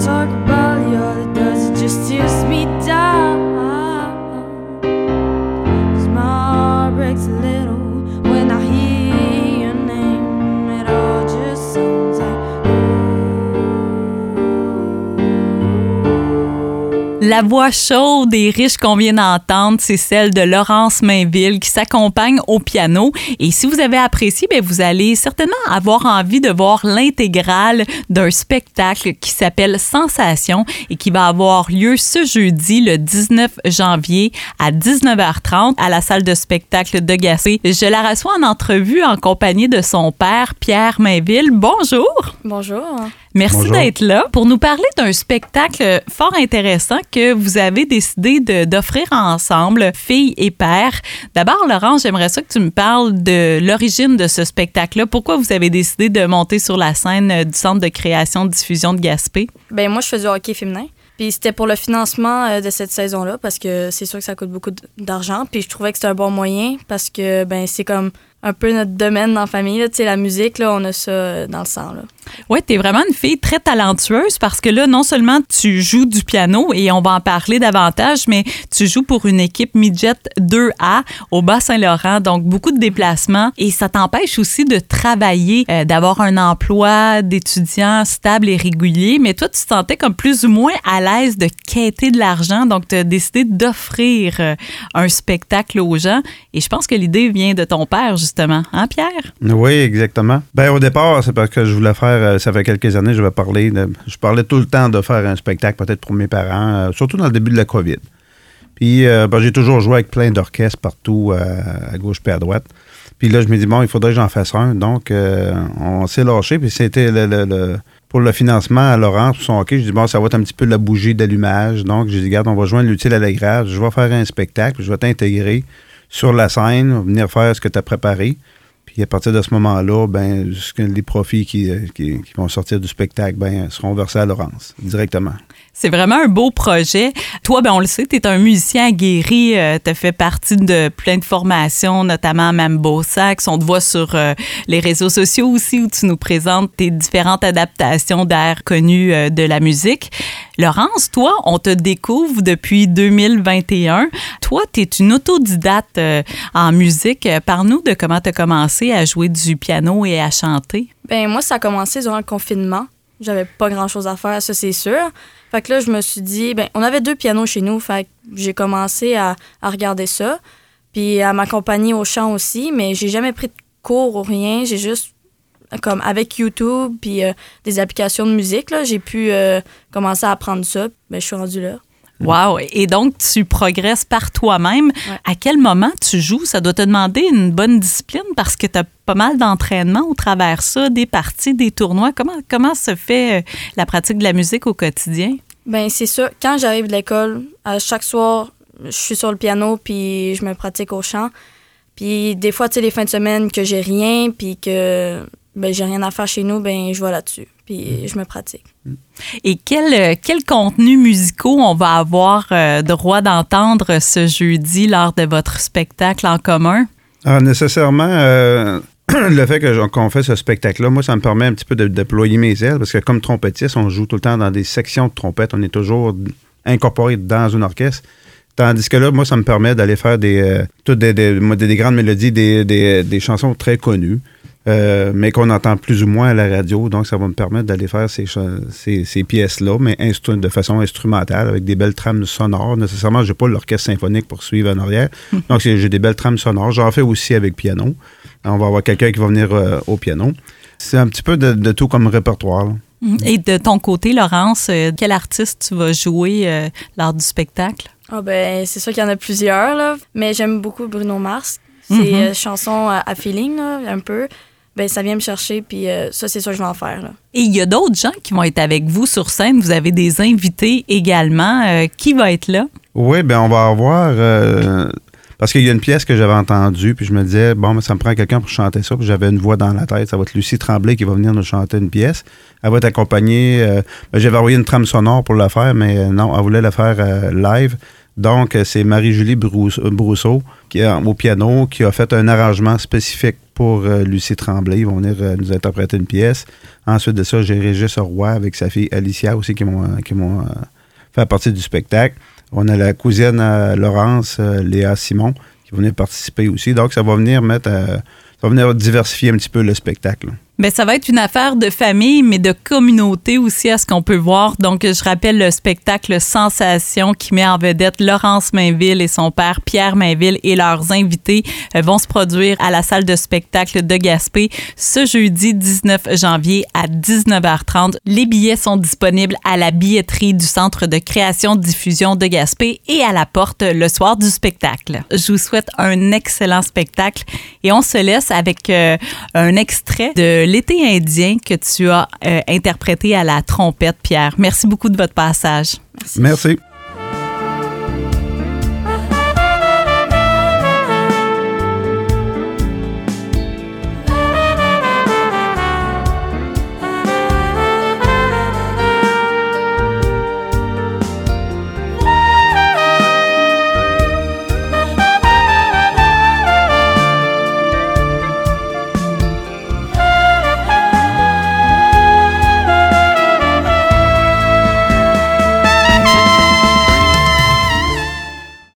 talk about the other does, it just tears me down. 'Cause my heart breaks a little when I hear your name. It all just sounds like La voix chaude et riche qu'on vient d'entendre, c'est celle de Laurence Mainville qui s'accompagne au piano. Et si vous avez apprécié, bien, vous allez certainement avoir envie de voir l'intégrale d'un spectacle qui s'appelle Sensation et qui va avoir lieu ce jeudi, le 19 janvier à 19h30 à la salle de spectacle de Gaspé. Je la reçois en entrevue en compagnie de son père, Pierre Mainville. Bonjour! Bonjour. Merci Bonjour. d'être là pour nous parler d'un spectacle fort intéressant que vous avez décidé d'offrir ensemble, fille et père. D'abord, Laurence, j'aimerais ça que tu me parles de l'origine de ce spectacle-là. Pourquoi vous avez décidé de monter sur la scène du Centre de création de diffusion de Gaspé? Ben moi, je faisais du hockey féminin. Puis c'était pour le financement de cette saison-là parce que c'est sûr que ça coûte beaucoup d'argent. Puis je trouvais que c'était un bon moyen parce que ben c'est comme un peu notre domaine dans la famille. Tu sais, la musique, là, on a ça dans le sang. Là. Oui, tu es vraiment une fille très talentueuse parce que là, non seulement tu joues du piano et on va en parler davantage, mais tu joues pour une équipe Midget 2A au Bas-Saint-Laurent, donc beaucoup de déplacements et ça t'empêche aussi de travailler, d'avoir un emploi d'étudiant stable et régulier, mais toi, tu te sentais comme plus ou moins à l'aise de quêter de l'argent, donc tu as décidé d'offrir un spectacle aux gens et je pense que l'idée vient de ton père, justement. Hein, Pierre? Oui, exactement. Ben, au départ, c'est parce que je voulais faire, ça fait quelques années, je parlais tout le temps de faire un spectacle, peut-être pour mes parents, surtout dans le début de la COVID. Puis, j'ai toujours joué avec plein d'orchestres partout, à gauche puis à droite. Puis là, je me dis, bon, il faudrait que j'en fasse un. Donc, on s'est lâché, puis c'était pour le financement à Laurence, pour son hockey, je dis, bon, ça va être un petit peu la bougie d'allumage. Donc, j'ai dit, regarde, on va joindre l'utile à l'agréable. Je vais faire un spectacle, je vais t'intégrer sur la scène, venir faire ce que tu as préparé. Puis à partir de ce moment-là, ben, les profits qui vont sortir du spectacle seront versés à Laurence directement. C'est vraiment un beau projet. Toi, ben on le sait, tu es un musicien aguerri. Tu as fait partie de plein de formations, notamment Mambo Sax. On te voit sur les réseaux sociaux aussi où tu nous présentes tes différentes adaptations d'airs connus de la musique. Laurence, toi, on te découvre depuis 2021. Toi, tu es une autodidacte en musique. Parle-nous de comment tu as commencé à jouer du piano et à chanter. Ben moi, ça a commencé durant le confinement. J'avais pas grand-chose à faire, ça, c'est sûr. Fait que là, je me suis dit... Ben, on avait 2 pianos chez nous, fait que j'ai commencé à regarder ça, puis à m'accompagner au chant aussi, mais j'ai jamais pris de cours ou rien. J'ai juste, comme avec YouTube puis des applications de musique, là, j'ai pu commencer à apprendre ça. Ben, je suis rendue là. Wow! Et donc, tu progresses par toi-même. Ouais. À quel moment tu joues? Ça doit te demander une bonne discipline parce que tu as pas mal d'entraînement au travers de ça, des parties, des tournois. Comment se fait la pratique de la musique au quotidien? Bien, c'est ça. Quand j'arrive de l'école, chaque soir, je suis sur le piano puis je me pratique au chant. Puis des fois, tu sais, les fins de semaine que j'ai rien puis que j'ai rien à faire chez nous, je vais là-dessus. Puis je me pratique. Et quel contenu musicaux on va avoir droit d'entendre ce jeudi lors de votre spectacle en commun? Alors, nécessairement, le fait qu'on fait ce spectacle-là, moi, ça me permet un petit peu de déployer mes ailes, parce que comme trompettiste, on joue tout le temps dans des sections de trompette. On est toujours incorporé dans une orchestre. Tandis que là, moi, ça me permet d'aller faire des grandes mélodies, des chansons très connues. Mais qu'on entend plus ou moins à la radio. Donc, ça va me permettre d'aller faire ces pièces-là, mais de façon instrumentale, avec des belles trames sonores. Nécessairement, je n'ai pas l'orchestre symphonique pour suivre en arrière. Donc, j'ai des belles trames sonores. J'en fais aussi avec piano. On va avoir quelqu'un qui va venir au piano. C'est un petit peu de tout comme répertoire. Là. Et de ton côté, Laurence, quel artiste tu vas jouer lors du spectacle? C'est sûr qu'il y en a plusieurs, là. Mais j'aime beaucoup Bruno Mars. C'est chanson à feeling, là, un peu. Ça vient me chercher, puis ça, c'est sûr que je vais en faire. Là. Et il y a d'autres gens qui vont être avec vous sur scène. Vous avez des invités également. Qui va être là? Oui, on va avoir... parce qu'il y a une pièce que j'avais entendue, puis je me disais, ça me prend quelqu'un pour chanter ça, puis j'avais une voix dans la tête. Ça va être Lucie Tremblay qui va venir nous chanter une pièce. Elle va être accompagnée... j'avais envoyé une trame sonore pour la faire, mais non, elle voulait la faire live. Donc, c'est Marie-Julie Brousseau au piano qui a fait un arrangement spécifique pour Lucie Tremblay. Ils vont venir nous interpréter une pièce. Ensuite de ça, j'ai Régis Roy avec sa fille Alicia aussi qui m'ont fait partie du spectacle. On a la cousine Laurence, Léa Simon, qui va venir participer aussi. Donc, ça va venir diversifier un petit peu le spectacle. Bien, ça va être une affaire de famille, mais de communauté aussi à ce qu'on peut voir. Donc, je rappelle le spectacle Sensation qui met en vedette Laurence Mainville et son père Pierre Mainville et leurs invités vont se produire à la salle de spectacle de Gaspé ce jeudi 19 janvier à 19h30. Les billets sont disponibles à la billetterie du Centre de création-diffusion de Gaspé et à la porte le soir du spectacle. Je vous souhaite un excellent spectacle et on se laisse avec un extrait de L'été indien que tu as interprété à la trompette, Pierre. Merci beaucoup de votre passage. Merci.